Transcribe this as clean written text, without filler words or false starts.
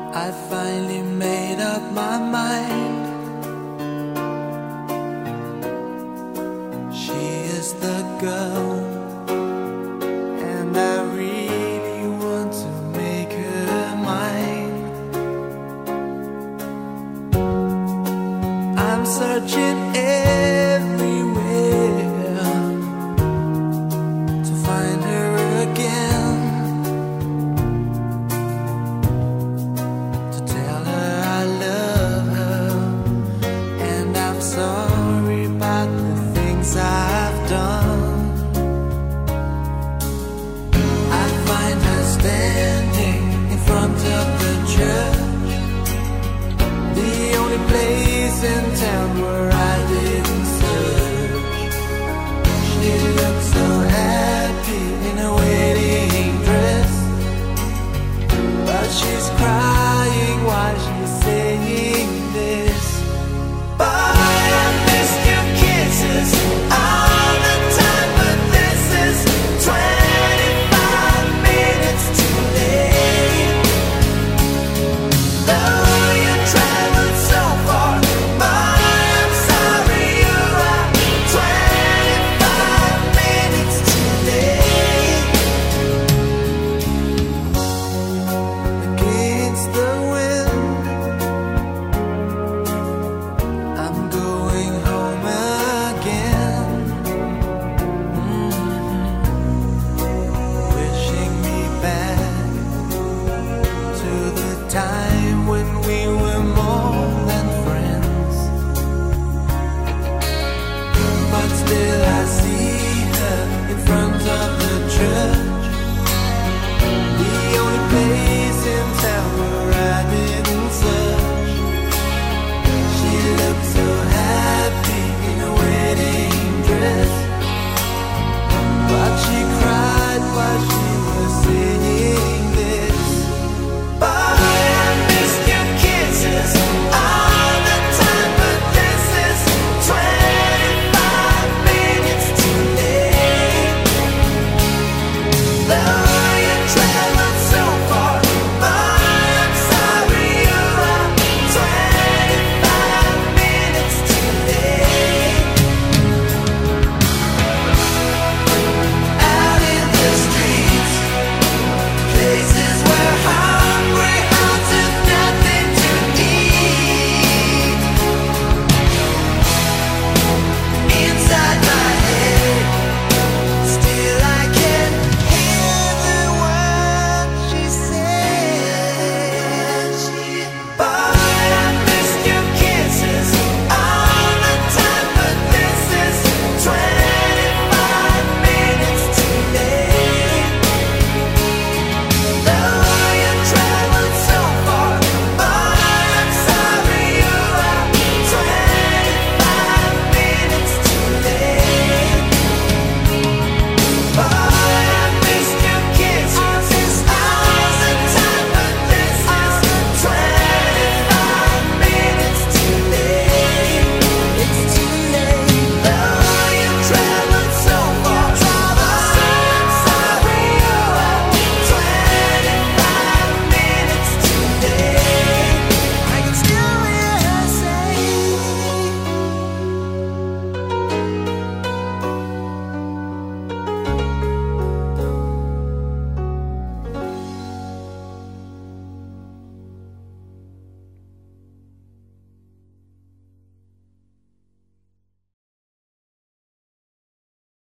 I finally made up my mind. She is the girl, and I really want to make her mine. I'm searching everywhere to find her again, to tell her I love her, and I'm sorry about the things I've done. I find her standing in front of the church, the only place in town where I didn't search. She looked so happy in a wedding dress, but she's crying while she's saying this: "Bye, I missed your kisses all the time, but this is 25 minutes too late. Love